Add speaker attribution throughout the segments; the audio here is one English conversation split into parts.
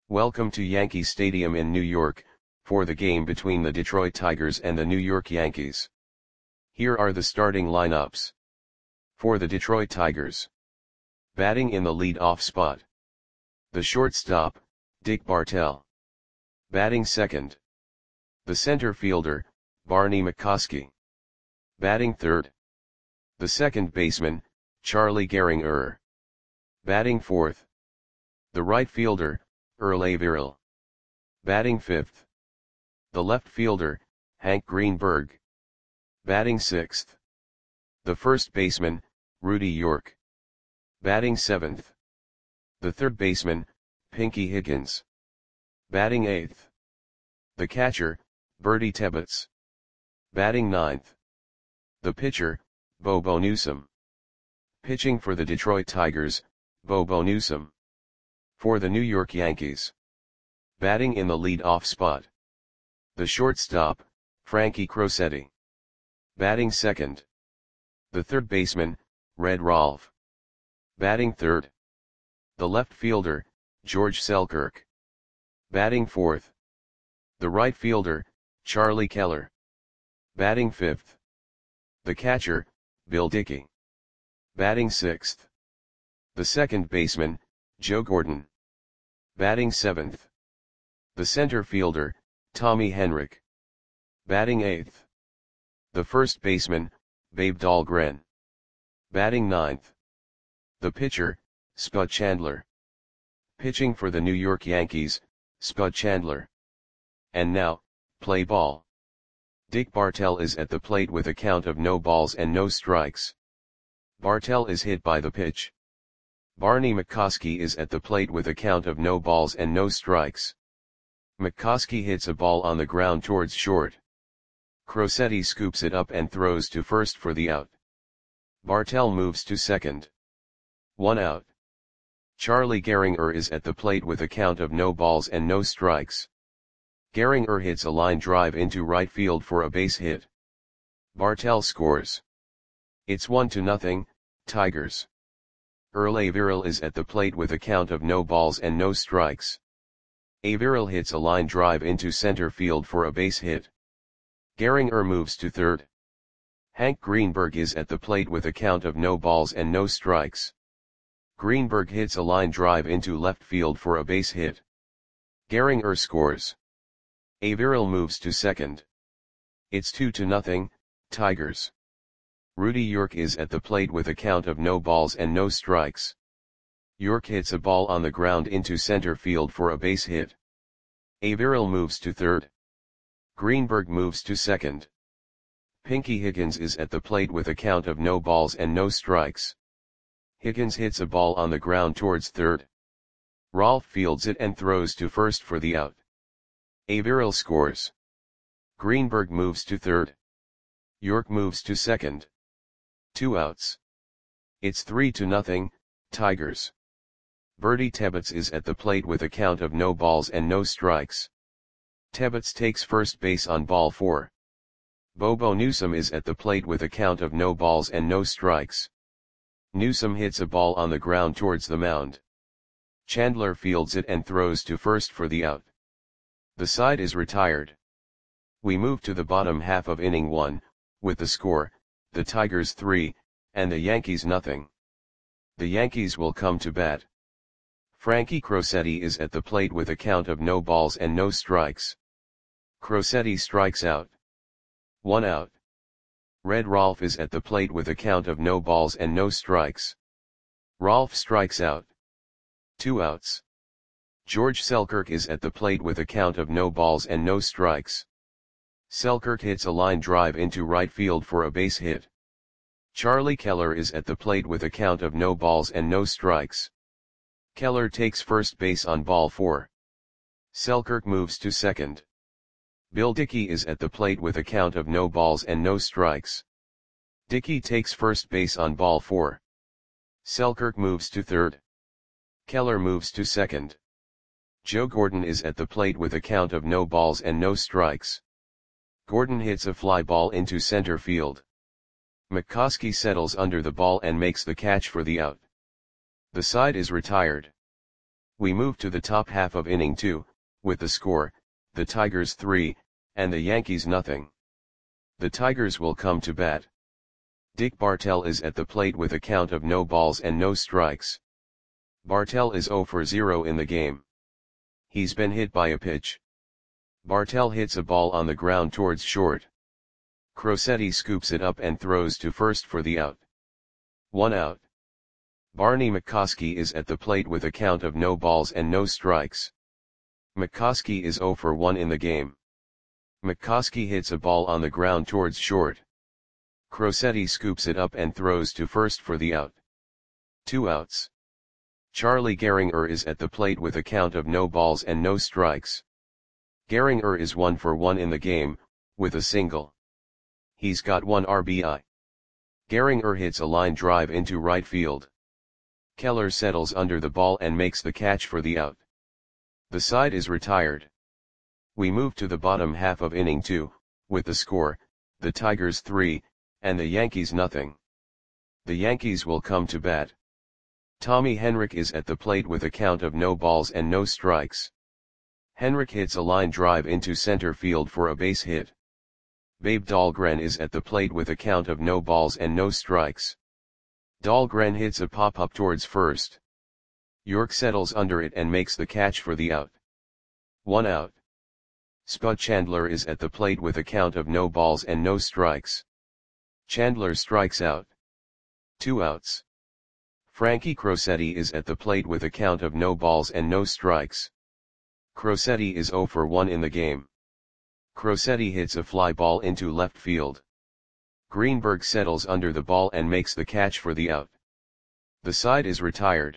Speaker 1: Welcome to Yankee Stadium in New York, for the game between the Detroit Tigers and the New York Yankees. Here are the starting lineups. For the Detroit Tigers. Batting in the lead-off spot. The shortstop, Dick Bartell. Batting second. The center fielder, Barney McCoskey. Batting third. The second baseman, Charlie Gehringer. Batting fourth. The right fielder, Earl Averill. Batting fifth. The left fielder, Hank Greenberg. Batting sixth. The first baseman, Rudy York. Batting seventh. The third baseman, Pinky Higgins. Batting eighth. The catcher, Bertie Tebbetts. Batting ninth. The pitcher, Bobo Newsom. Pitching for the Detroit Tigers, Bobo Newsom. For the New York Yankees. Batting in the lead-off spot. The shortstop, Frankie Crosetti. Batting second. The third baseman, Red Rolfe. Batting third. The left fielder, George Selkirk. Batting fourth. The right fielder, Charlie Keller. Batting fifth. The catcher, Bill Dickey. Batting sixth. The second baseman, Joe Gordon. Batting seventh. The center fielder, Tommy Henrich. Batting eighth. The first baseman, Babe Dahlgren. Batting ninth. The pitcher, Spud Chandler. Pitching for the New York Yankees, Spud Chandler. And now, play ball. Dick Bartell is at the plate with a count of no balls and no strikes. Bartell is hit by the pitch. Barney McCoskey is at the plate with a count of no balls and no strikes. McCoskey hits a ball on the ground towards short. Crosetti scoops it up and throws to first for the out. Bartell moves to second. 1 out. Charlie Gehringer is at the plate with a count of no balls and no strikes. Gehringer hits a line drive into right field for a base hit. Bartell scores. It's 1-0, Tigers. Earl Averill is at the plate with a count of no balls and no strikes. Averill hits a line drive into center field for a base hit. Gehringer moves to third. Hank Greenberg is at the plate with a count of no balls and no strikes. Greenberg hits a line drive into left field for a base hit. Gehringer scores. Averill moves to second. It's 2-0, Tigers. Rudy York is at the plate with a count of no balls and no strikes. York hits a ball on the ground into center field for a base hit. Averill moves to third. Greenberg moves to second. Pinky Higgins is at the plate with a count of no balls and no strikes. Higgins hits a ball on the ground towards third. Rolfe fields it and throws to first for the out. Averill scores. Greenberg moves to third. York moves to second. 2 outs. It's 3-0, Tigers. Bertie Tebbetts is at the plate with a count of no balls and no strikes. Tebbetts takes first base on ball 4. Bobo Newsom is at the plate with a count of no balls and no strikes. Newsom hits a ball on the ground towards the mound. Chandler fields it and throws to first for the out. The side is retired. We move to the bottom half of inning 1, with the score, the Tigers 3, and the Yankees 0. The Yankees will come to bat. Frankie Crosetti is at the plate with a count of no balls and no strikes. Crosetti strikes out. 1 out. Red Rolfe is at the plate with a count of no balls and no strikes. Rolfe strikes out. 2 outs. George Selkirk is at the plate with a count of no balls and no strikes. Selkirk hits a line drive into right field for a base hit. Charlie Keller is at the plate with a count of no balls and no strikes. Keller takes first base on ball 4. Selkirk moves to second. Bill Dickey is at the plate with a count of no balls and no strikes. Dickey takes first base on ball 4. Selkirk moves to third. Keller moves to second. Joe Gordon is at the plate with a count of no balls and no strikes. Gordon hits a fly ball into center field. McCoskey settles under the ball and makes the catch for the out. The side is retired. We move to the top half of inning 2, with the score, the Tigers 3, and the Yankees nothing. The Tigers will come to bat. Dick Bartell is at the plate with a count of no balls and no strikes. Bartell is 0 for 0 in the game. He's been hit by a pitch. Bartell hits a ball on the ground towards short. Crosetti scoops it up and throws to first for the out. 1 out. Barney McCoskey is at the plate with a count of no balls and no strikes. McCoskey is 0 for 1 in the game. McCoskey hits a ball on the ground towards short. Crosetti scoops it up and throws to first for the out. 2 outs. Charlie Gehringer is at the plate with a count of no balls and no strikes. Gehringer is 1 for 1 in the game, with a single. He's got 1 RBI. Gehringer hits a line drive into right field. Keller settles under the ball and makes the catch for the out. The side is retired. We move to the bottom half of inning 2, with the score, the Tigers 3, and the Yankees nothing. The Yankees will come to bat. Tommy Henrich is at the plate with a count of no balls and no strikes. Henrich hits a line drive into center field for a base hit. Babe Dahlgren is at the plate with a count of no balls and no strikes. Dahlgren hits a pop-up towards first. York settles under it and makes the catch for the out. 1 out. Spud Chandler is at the plate with a count of no balls and no strikes. Chandler strikes out. 2 outs. Frankie Crosetti is at the plate with a count of no balls and no strikes. Crosetti is 0 for 1 in the game. Crosetti hits a fly ball into left field. Greenberg settles under the ball and makes the catch for the out. The side is retired.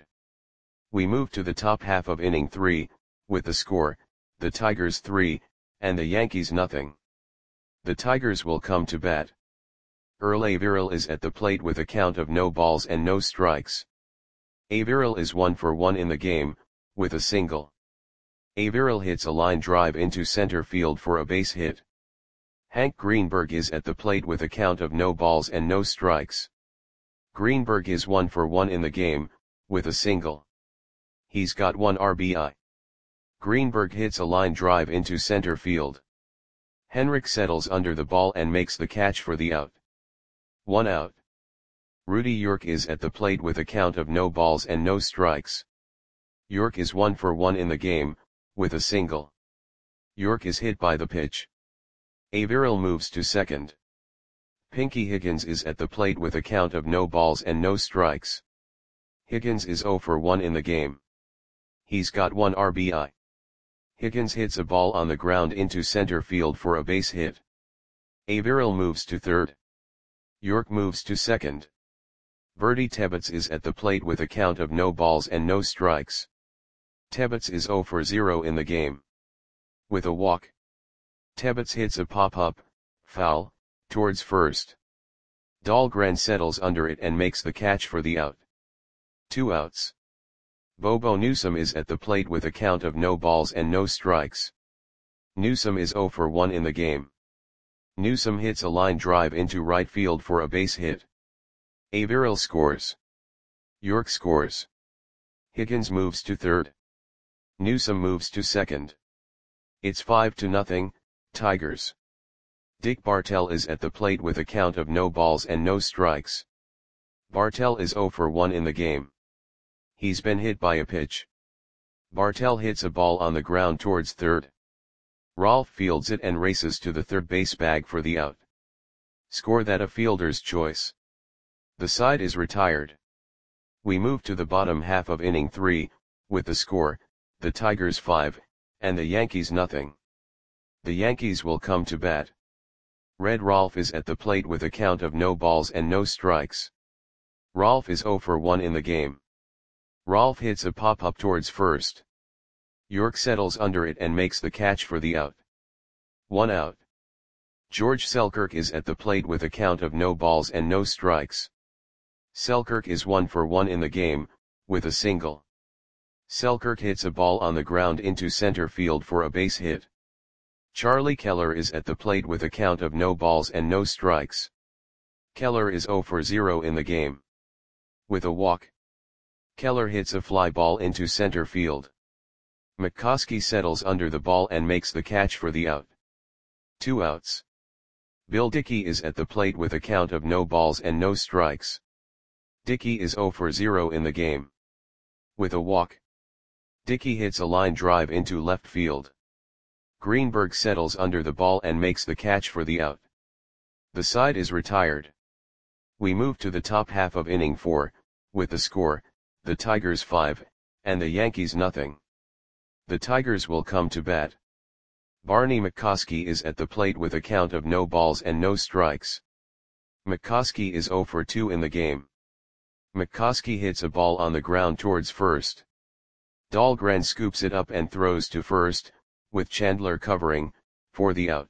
Speaker 1: We move to the top half of inning 3, with the score, the Tigers 3, and the Yankees nothing. The Tigers will come to bat. Earl Averill is at the plate with a count of no balls and no strikes. Averill is 1 for 1 in the game, with a single. Averill hits a line drive into center field for a base hit. Hank Greenberg is at the plate with a count of no balls and no strikes. Greenberg is 1 for 1 in the game, with a single. He's got 1 RBI. Greenberg hits a line drive into center field. Henrich settles under the ball and makes the catch for the out. 1 out. Rudy York is at the plate with a count of no balls and no strikes. York is 1 for 1 in the game, with a single. York is hit by the pitch. Averill moves to second. Pinky Higgins is at the plate with a count of no balls and no strikes. Higgins is 0 for 1 in the game. He's got 1 RBI. Higgins hits a ball on the ground into center field for a base hit. Averill moves to third. York moves to second. Bertie Tebbetts is at the plate with a count of no balls and no strikes. Tebbetts is 0 for 0 in the game. With a walk. Tebbetts hits a pop-up, foul, towards first. Dahlgren settles under it and makes the catch for the out. 2 outs. Bobo Newsom is at the plate with a count of no balls and no strikes. Newsom is 0 for 1 in the game. Newsom hits a line drive into right field for a base hit. Averill scores. York scores. Higgins moves to third. Newsom moves to second. It's 5-0, Tigers. Dick Bartell is at the plate with a count of no balls and no strikes. Bartell is 0 for 1 in the game. He's been hit by a pitch. Bartell hits a ball on the ground towards third. Rolfe fields it and races to the third base bag for the out. Score that a fielder's choice. The side is retired. We move to the bottom half of inning 3, with the score, the Tigers 5, and the Yankees nothing. The Yankees will come to bat. Red Rolfe is at the plate with a count of no balls and no strikes. Rolfe is 0 for 1 in the game. Rolfe hits a pop-up towards first. York settles under it and makes the catch for the out. 1 out. George Selkirk is at the plate with a count of no balls and no strikes. Selkirk is 1 for 1 in the game, with a single. Selkirk hits a ball on the ground into center field for a base hit. Charlie Keller is at the plate with a count of no balls and no strikes. Keller is 0 for 0 in the game. With a walk. Keller hits a fly ball into center field. McCoskey settles under the ball and makes the catch for the out. 2 outs. Bill Dickey is at the plate with a count of no balls and no strikes. Dickey is 0 for 0 in the game. With a walk, Dickey hits a line drive into left field. Greenberg settles under the ball and makes the catch for the out. The side is retired. We move to the top half of inning 4, with the score, the Tigers 5, and the Yankees nothing. The Tigers will come to bat. Barney McCoskey is at the plate with a count of no balls and no strikes. McCoskey is 0 for 2 in the game. McCoskey hits a ball on the ground towards first. Dahlgren scoops it up and throws to first, with Chandler covering, for the out.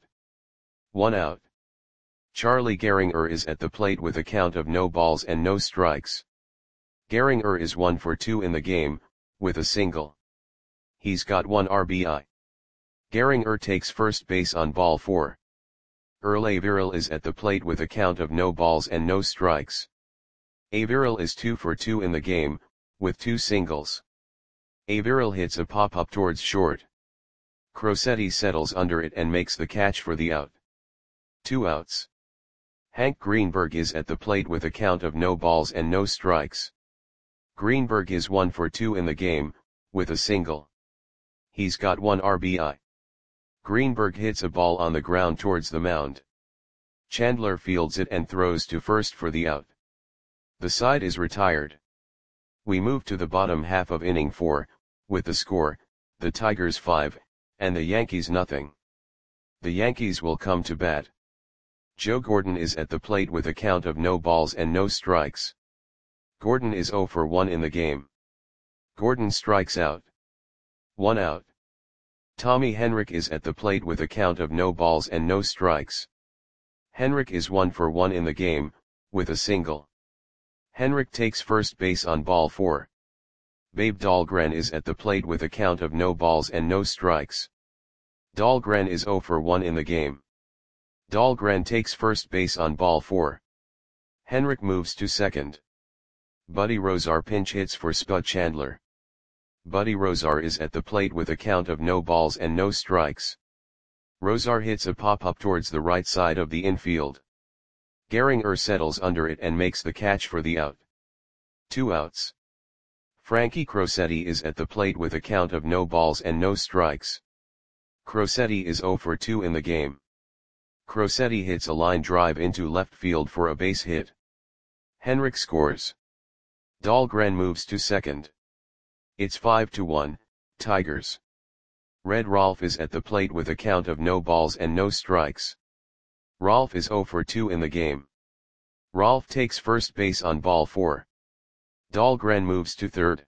Speaker 1: 1 out. Charlie Gehringer is at the plate with a count of no balls and no strikes. Gehringer is 1 for 2 in the game, with a single. He's got 1 RBI. Gehringer takes first base on ball 4. Earl Averill is at the plate with a count of no balls and no strikes. Averill is 2 for 2 in the game, with 2 singles. Averill hits a pop-up towards short. Crosetti settles under it and makes the catch for the out. 2 outs. Hank Greenberg is at the plate with a count of no balls and no strikes. Greenberg is 1 for 2 in the game, with a single. He's got 1 RBI. Greenberg hits a ball on the ground towards the mound. Chandler fields it and throws to first for the out. The side is retired. We move to the bottom half of inning 4, with the score, the Tigers 5, and the Yankees nothing. The Yankees will come to bat. Joe Gordon is at the plate with a count of no balls and no strikes. Gordon is 0 for 1 in the game. Gordon strikes out. 1 out. Tommy Henrich is at the plate with a count of no balls and no strikes. Henrich is 1 for 1 in the game, with a single. Henrich takes first base on ball 4. Babe Dahlgren is at the plate with a count of no balls and no strikes. Dahlgren is 0 for 1 in the game. Dahlgren takes first base on ball 4. Henrich moves to second. Buddy Rozar pinch hits for Spud Chandler. Buddy Rozar is at the plate with a count of no balls and no strikes. Rozar hits a pop-up towards the right side of the infield. Gehringer settles under it and makes the catch for the out. 2 outs. Frankie Crosetti is at the plate with a count of no balls and no strikes. Crosetti is 0 for 2 in the game. Crosetti hits a line drive into left field for a base hit. Henrich scores. Dahlgren moves to second. It's 5-1, Tigers. Red Rolf is at the plate with a count of no balls and no strikes. Rolf is 0 for 2 in the game. Rolf takes first base on ball 4. Dahlgren moves to third.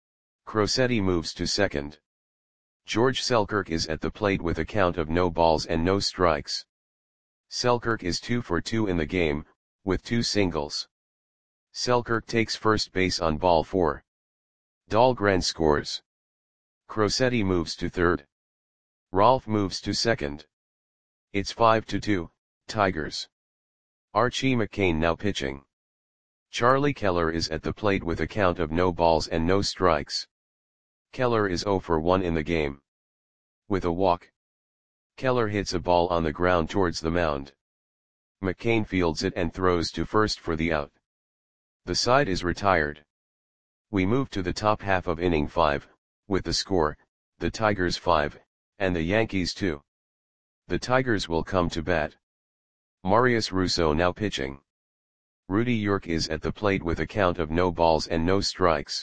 Speaker 1: Crosetti moves to second. George Selkirk is at the plate with a count of no balls and no strikes. Selkirk is 2 for 2 in the game, with 2 singles. Selkirk takes first base on ball 4. Dahlgren scores. Crosetti moves to third. Rolf moves to second. It's 5-2, Tigers. Archie McCain now pitching. Charlie Keller is at the plate with a count of no balls and no strikes. Keller is 0 for 1 in the game. With a walk, Keller hits a ball on the ground towards the mound. McCain fields it and throws to first for the out. The side is retired. We move to the top half of inning 5, with the score, the Tigers 5, and the Yankees 2. The Tigers will come to bat. Marius Russo now pitching. Rudy York is at the plate with a count of no balls and no strikes.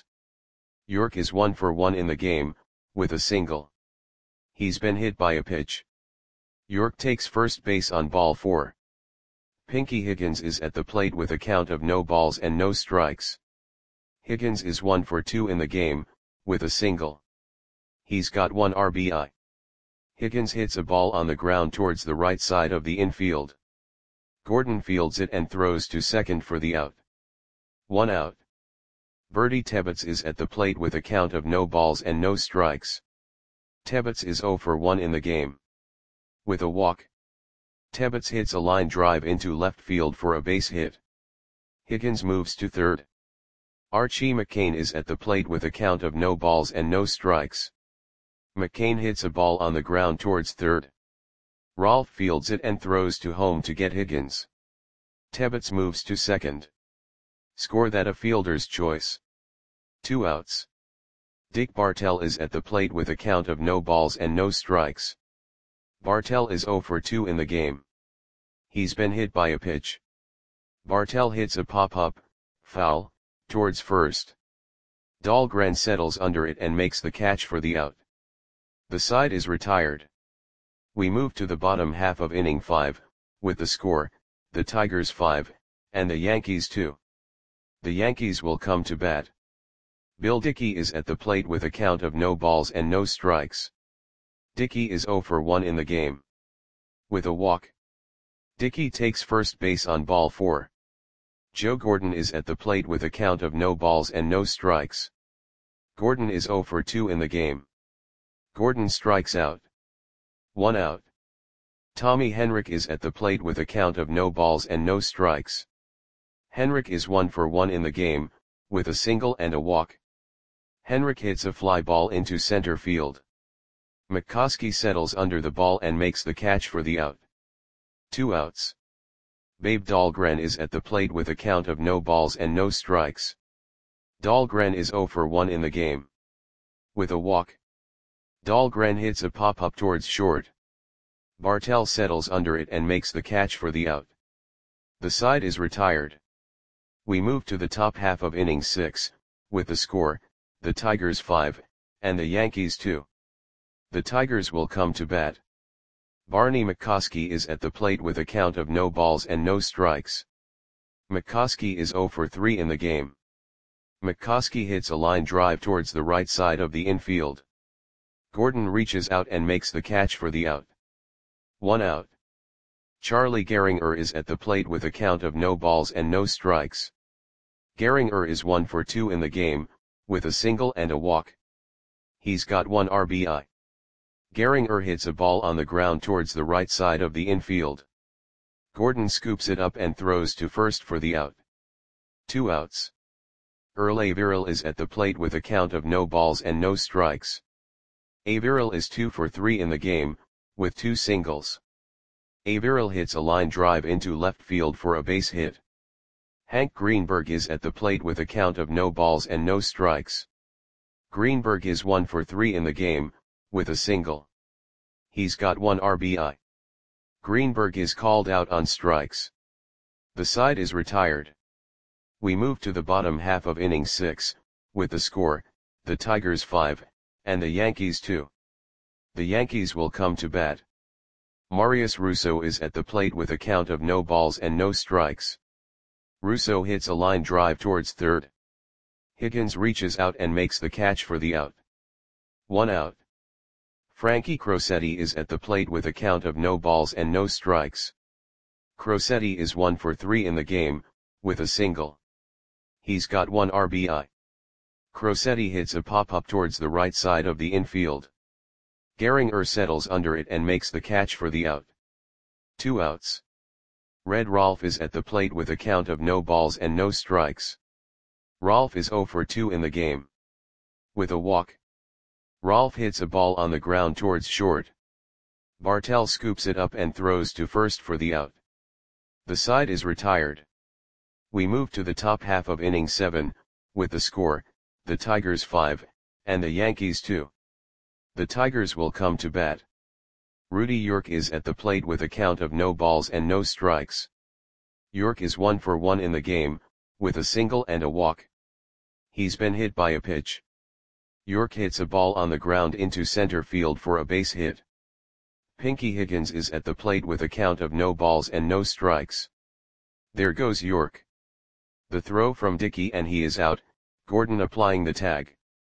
Speaker 1: York is 1 for 1 in the game, with a single. He's been hit by a pitch. York takes first base on ball 4. Pinky Higgins is at the plate with a count of no balls and no strikes. Higgins is 1 for 2 in the game, with a single. He's got 1 RBI. Higgins hits a ball on the ground towards the right side of the infield. Gordon fields it and throws to second for the out. 1 out. Bertie Tebbets is at the plate with a count of no balls and no strikes. Tebbets is 0 for 1 in the game. With a walk, Tebbets hits a line drive into left field for a base hit. Higgins moves to third. Archie McCain is at the plate with a count of no balls and no strikes. McCain hits a ball on the ground towards third. Rolfe fields it and throws to home to get Higgins. Tebbets moves to second. Score that a fielder's choice. 2 outs. Dick Bartell is at the plate with a count of no balls and no strikes. Bartell is 0 for 2 in the game. He's been hit by a pitch. Bartell hits a pop-up, foul, towards first. Dahlgren settles under it and makes the catch for the out. The side is retired. We move to the bottom half of inning 5, with the score, the Tigers 5, and the Yankees 2. The Yankees will come to bat. Bill Dickey is at the plate with a count of no balls and no strikes. Dickey is 0 for 1 in the game. With a walk. Dickey takes first base on ball 4. Joe Gordon is at the plate with a count of no balls and no strikes. Gordon is 0 for 2 in the game. Gordon strikes out. 1 out. Tommy Henrich is at the plate with a count of no balls and no strikes. Henrich is 1 for 1 in the game, with a single and a walk. Henrich hits a fly ball into center field. McCoskey settles under the ball and makes the catch for the out. 2 outs. Babe Dahlgren is at the plate with a count of no balls and no strikes. Dahlgren is 0 for 1 in the game. With a walk. Dahlgren hits a pop-up towards short. Bartell settles under it and makes the catch for the out. The side is retired. We move to the top half of inning 6, with the score, the Tigers 5, and the Yankees 2. The Tigers will come to bat. Barney McCoskey is at the plate with a count of no balls and no strikes. McCoskey is 0 for 3 in the game. McCoskey hits a line drive towards the right side of the infield. Gordon reaches out and makes the catch for the out. 1 out. Charlie Gehringer is at the plate with a count of no balls and no strikes. Gehringer is 1 for 2 in the game, with a single and a walk. He's got 1 RBI. Gehringer hits a ball on the ground towards the right side of the infield. Gordon scoops it up and throws to first for the out. 2 outs. Earl Averill is at the plate with a count of no balls and no strikes. Averill is 2 for 3 in the game, with 2 singles. Averill hits a line drive into left field for a base hit. Hank Greenberg is at the plate with a count of no balls and no strikes. Greenberg is 1 for 3 in the game, with a single. He's got 1 RBI. Greenberg is called out on strikes. The side is retired. We move to the bottom half of inning 6, with the score, the Tigers 5, and the Yankees 2. The Yankees will come to bat. Marius Russo is at the plate with a count of no balls and no strikes. Russo hits a line drive towards third. Higgins reaches out and makes the catch for the out. 1 out. Frankie Crosetti is at the plate with a count of no balls and no strikes. Crosetti is 1 for 3 in the game, with a single. He's got 1 RBI. Crosetti hits a pop-up towards the right side of the infield. Gehringer settles under it and makes the catch for the out. 2 outs. Red Rolfe is at the plate with a count of no balls and no strikes. Rolfe is 0 for 2 in the game. With a walk. Rolfe hits a ball on the ground towards short. Bartell scoops it up and throws to first for the out. The side is retired. We move to the top half of inning 7, with the score, the Tigers 5, and the Yankees 2. The Tigers will come to bat. Rudy York is at the plate with a count of no balls and no strikes. York is 1 for 1 in the game, with a single and a walk. He's been hit by a pitch. York hits a ball on the ground into center field for a base hit. Pinky Higgins is at the plate with a count of no balls and no strikes. There goes York. The throw from Dickey and he is out, Gordon applying the tag.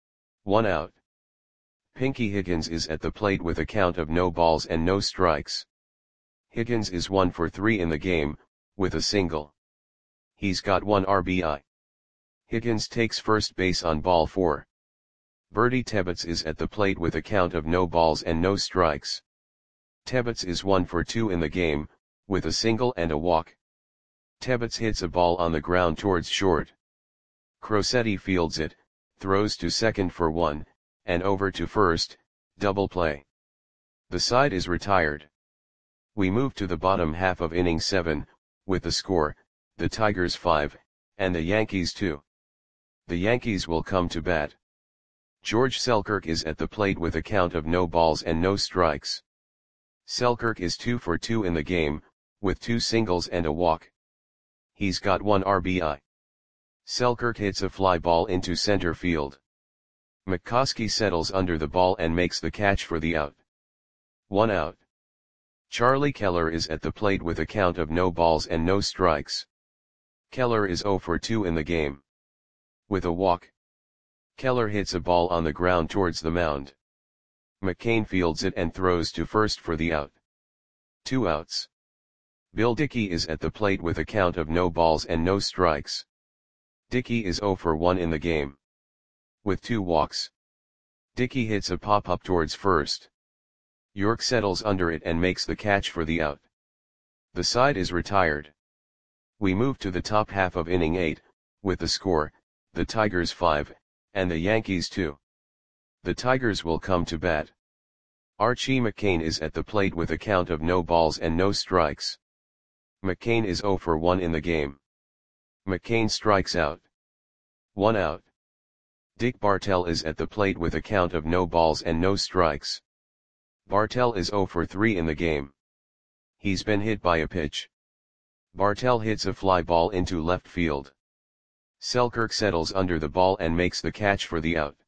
Speaker 1: 1 out. Pinky Higgins is at the plate with a count of no balls and no strikes. Higgins is 1 for 3 in the game, with a single. He's got 1 RBI. Higgins takes first base on ball 4. Bertie Tebbets is at the plate with a count of no balls and no strikes. Tebbets is 1 for 2 in the game, with a single and a walk. Tebbets hits a ball on the ground towards short. Crosetti fields it, throws to second for one, and over to first, double play. The side is retired. We move to the bottom half of inning 7, with the score, the Tigers 5, and the Yankees 2. The Yankees will come to bat. George Selkirk is at the plate with a count of no balls and no strikes. Selkirk is 2 for 2 in the game, with 2 singles and a walk. He's got 1 RBI. Selkirk hits a fly ball into center field. McCoskey settles under the ball and makes the catch for the out. 1 out. Charlie Keller is at the plate with a count of no balls and no strikes. Keller is 0 for 2 in the game. With a walk. Keller hits a ball on the ground towards the mound. McCain fields it and throws to first for the out. 2 outs. Bill Dickey is at the plate with a count of no balls and no strikes. Dickey is 0 for 1 in the game. With 2 walks. Dickey hits a pop-up towards first. York settles under it and makes the catch for the out. The side is retired. We move to the top half of inning 8, with the score, the Tigers 5, and the Yankees 2. The Tigers will come to bat. Archie McCain is at the plate with a count of no balls and no strikes. McCain is 0 for 1 in the game. McCain strikes out. 1 out. Dick Bartell is at the plate with a count of no balls and no strikes. Bartell is 0 for 3 in the game. He's been hit by a pitch. Bartell hits a fly ball into left field. Selkirk settles under the ball and makes the catch for the out.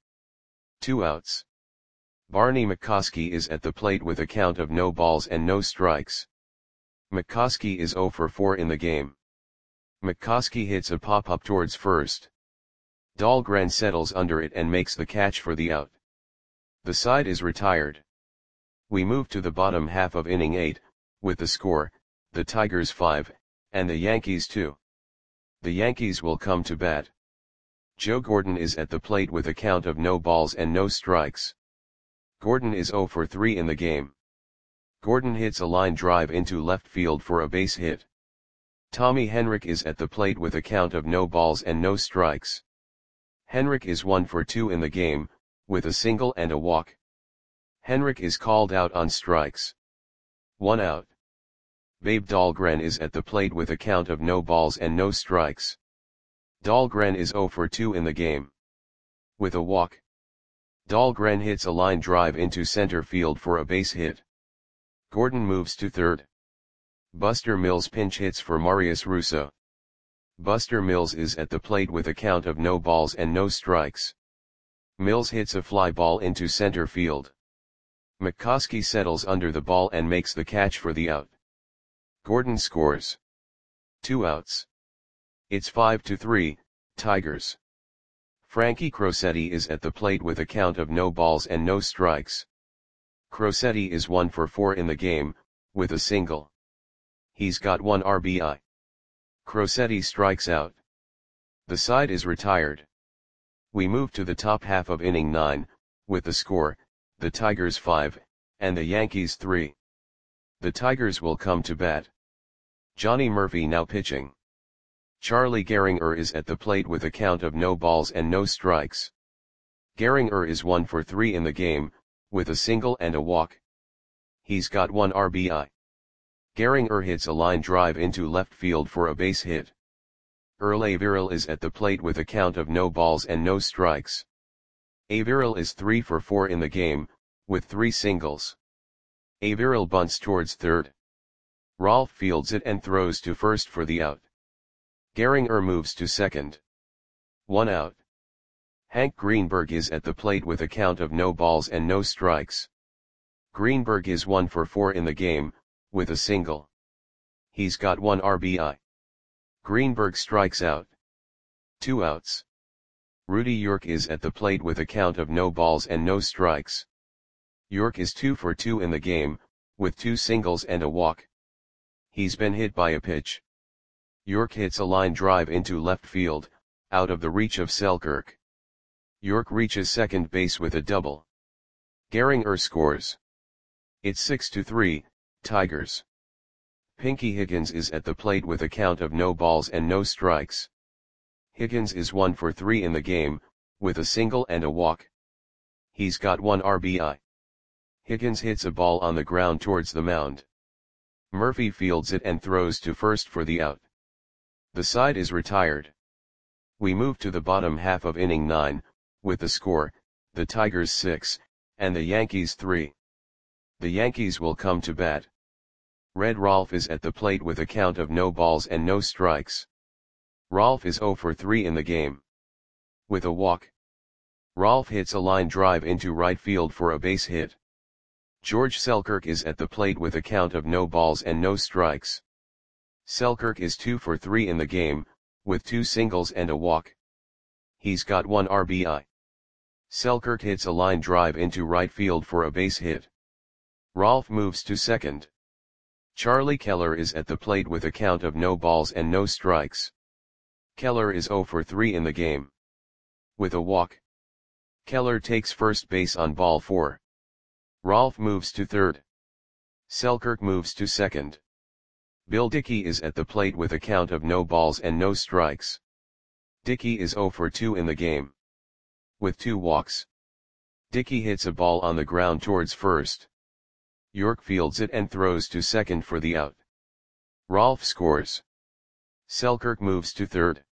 Speaker 1: 2 outs. Barney McCoskey is at the plate with a count of no balls and no strikes. McCoskey is 0 for 4 in the game. McCoskey hits a pop-up towards first. Dahlgren settles under it and makes the catch for the out. The side is retired. We move to the bottom half of inning 8, with the score, the Tigers 5, and the Yankees 2. The Yankees will come to bat. Joe Gordon is at the plate with a count of no balls and no strikes. Gordon is 0 for 3 in the game. Gordon hits a line drive into left field for a base hit. Tommy Henrich is at the plate with a count of no balls and no strikes. Henrich is 1 for 2 in the game, with a single and a walk. Henrich is called out on strikes. 1 out. Babe Dahlgren is at the plate with a count of no balls and no strikes. Dahlgren is 0 for 2 in the game. With a walk. Dahlgren hits a line drive into center field for a base hit. Gordon moves to third. Buster Mills pinch hits for Marius Russo. Buster Mills is at the plate with a count of no balls and no strikes. Mills hits a fly ball into center field. McCoskey settles under the ball and makes the catch for the out. Gordon scores. 2 outs. It's 5-3, Tigers. Frankie Crosetti is at the plate with a count of no balls and no strikes. Crosetti is 1 for 4 in the game, with a single. He's got 1 RBI. Crosetti strikes out. The side is retired. We move to the top half of inning 9, with the score, the Tigers 5, and the Yankees 3. The Tigers will come to bat. Johnny Murphy now pitching. Charlie Gehringer is at the plate with a count of no balls and no strikes. Gehringer is 1 for 3 in the game, with a single and a walk. He's got 1 RBI. Gehringer hits a line drive into left field for a base hit. Earl Averill is at the plate with a count of no balls and no strikes. Averill is 3 for 4 in the game, with 3 singles. Averill bunts towards third. Rolfe fields it and throws to first for the out. Gehringer moves to second. 1 out. Hank Greenberg is at the plate with a count of no balls and no strikes. Greenberg is 1 for 4 in the game, with a single. He's got 1 RBI. Greenberg strikes out. 2 outs. Rudy York is at the plate with a count of no balls and no strikes. York is 2 for 2 in the game, with 2 singles and a walk. He's been hit by a pitch. York hits a line drive into left field, out of the reach of Selkirk. York reaches second base with a double. Gehringer scores. It's 6-3, Tigers. Pinky Higgins is at the plate with a count of no balls and no strikes. Higgins is 1 for 3 in the game, with a single and a walk. He's got 1 RBI. Higgins hits a ball on the ground towards the mound. Murphy fields it and throws to first for the out. The side is retired. We move to the bottom half of inning 9, with the score, the Tigers 6, and the Yankees 3. The Yankees will come to bat. Red Rolf is at the plate with a count of no balls and no strikes. Rolf is 0 for 3 in the game. With a walk. Rolf hits a line drive into right field for a base hit. George Selkirk is at the plate with a count of no balls and no strikes. Selkirk is 2 for 3 in the game, with 2 singles and a walk. He's got 1 RBI. Selkirk hits a line drive into right field for a base hit. Rolf moves to second. Charlie Keller is at the plate with a count of no balls and no strikes. Keller is 0 for 3 in the game. With a walk. Keller takes first base on ball 4. Rolf moves to third. Selkirk moves to second. Bill Dickey is at the plate with a count of no balls and no strikes. Dickey is 0 for 2 in the game. With 2 walks. Dickey hits a ball on the ground towards first. York fields it and throws to second for the out. Rolf scores. Selkirk moves to third.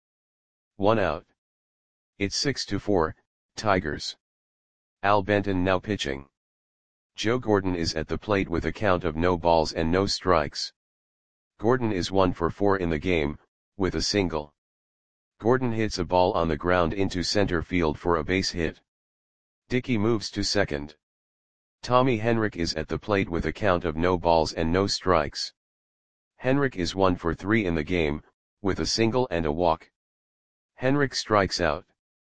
Speaker 1: 1 out. It's 6-4, Tigers. Al Benton now pitching. Joe Gordon is at the plate with a count of no balls and no strikes. Gordon is 1 for 4 in the game, with a single. Gordon hits a ball on the ground into center field for a base hit. Dickey moves to second. Tommy Henrich is at the plate with a count of no balls and no strikes. Henrich is 1 for 3 in the game, with a single and a walk. Henrich strikes out.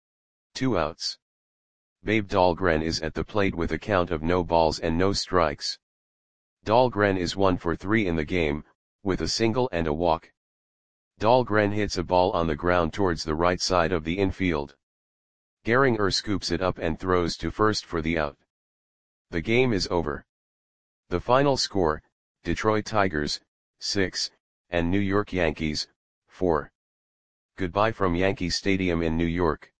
Speaker 1: 2 outs. Babe Dahlgren is at the plate with a count of no balls and no strikes. Dahlgren is 1 for 3 in the game, with a single and a walk. Dahlgren hits a ball on the ground towards the right side of the infield. Gehringer scoops it up and throws to first for the out. The game is over. The final score, Detroit Tigers, 6, and New York Yankees, 4. Goodbye from Yankee Stadium in New York.